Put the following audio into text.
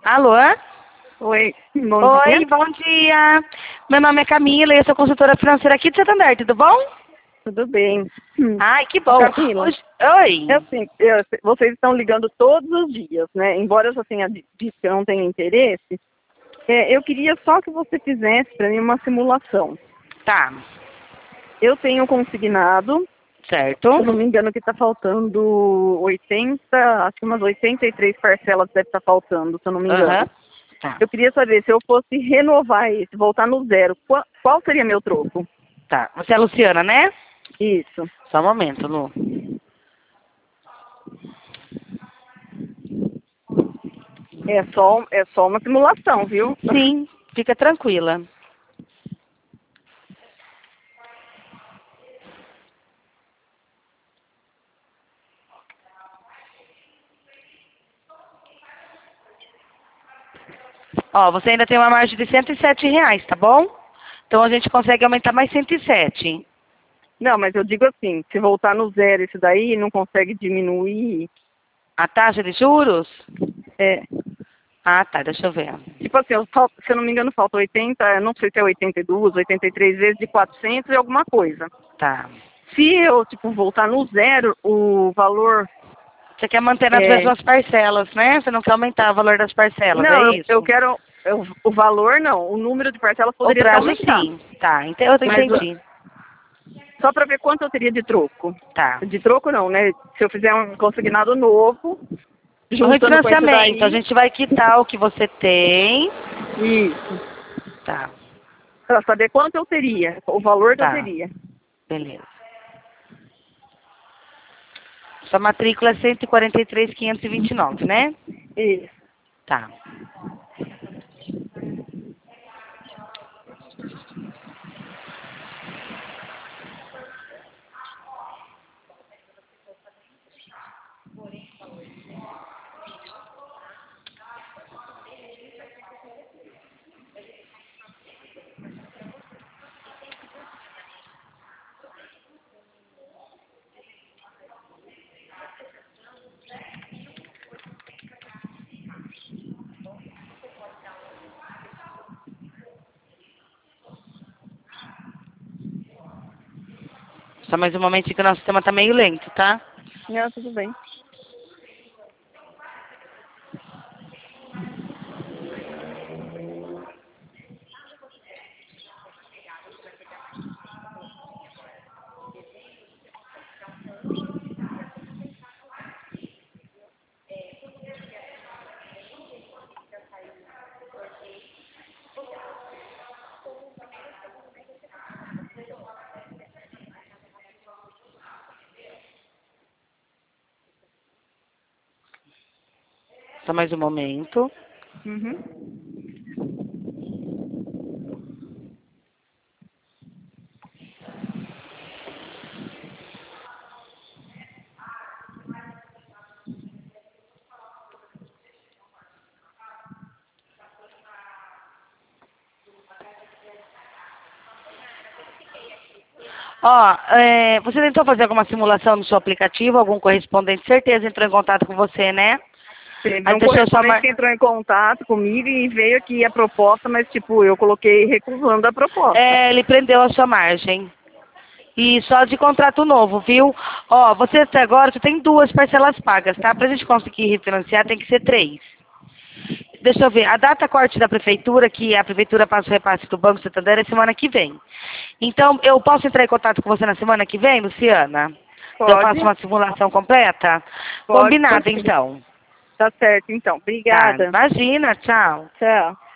Alô? Oi, bom Oi, dia. bom dia. Meu nome é Camila e eu sou consultora financeira aqui de Santander, tudo bom? Tudo bem? Ai, que bom. Camila, Oi. assim, vocês estão ligando todos os dias, né? Embora eu já tenha dito que eu não tenho interesse, eu queria só que você fizesse para mim uma simulação. Tá, Eu tenho consignado, certo. se eu não me engano, que está faltando 80, acho que umas 83 parcelas deve estar faltando, se eu não me Aham. engano. Tá, Eu queria saber, se eu fosse renovar esse, voltar no zero, qual seria meu troco? tá. Você é a Luciana, né? Isso. Só um momento, Lu. É só uma simulação, viu? Sim, fica tranquila. Ó, você ainda tem uma margem de R$ 107, tá bom? Então a gente consegue aumentar mais 107. Não, mas eu digo assim, se voltar no zero isso daí, não consegue diminuir. A taxa de juros? É, Ah, tá, deixa eu ver. tipo assim, se eu não me engano, falta 80, eu não sei se é 82, 83 vezes de 400 e alguma coisa. Tá. Se eu, tipo, voltar no zero, o valor... Você quer manter nas É, mesmas parcelas, né? Você não quer aumentar o valor das parcelas, é não, eu isso? quero... o valor não, o número de parcelas O poderia até prazo aumentar. sim. Tá, então eu Mas entendi. só para ver quanto eu teria de troco. Tá. De troco não, né? Se eu fizer um consignado novo, O juntando com esse refinanciamento, a daí, gente vai quitar o que você tem. isso. Tá, Para saber quanto eu teria, o valor que eu tá. teria. Beleza. Sua matrícula é 143.529, né? Isso. Tá. Só mais um momentinho que o nosso sistema tá meio lento, tá? Não, tudo bem. Só mais um momento. Uhum. Ó, você tentou fazer alguma simulação no seu aplicativo? Algum correspondente? Certeza entrou em contato com você, né? Teve Aí um deixou sua correspondente mar... que entrou em contato comigo e veio aqui a proposta, mas tipo, eu coloquei recusando a proposta. É, ele prendeu a sua margem. E só de contrato novo, viu? Ó, você até agora você tem 2 parcelas pagas, tá? Pra gente conseguir refinanciar tem que ser 3. Deixa eu ver, a data corte da prefeitura, que a prefeitura passa o repasse do Banco Santander, é semana que vem. Então, eu posso entrar em contato com você na semana que vem, Luciana? Eu faço Pode? uma simulação completa? Pode Combinado, sim. então. Tá certo, então. Tá, Obrigada. imagina, tchau. Tchau.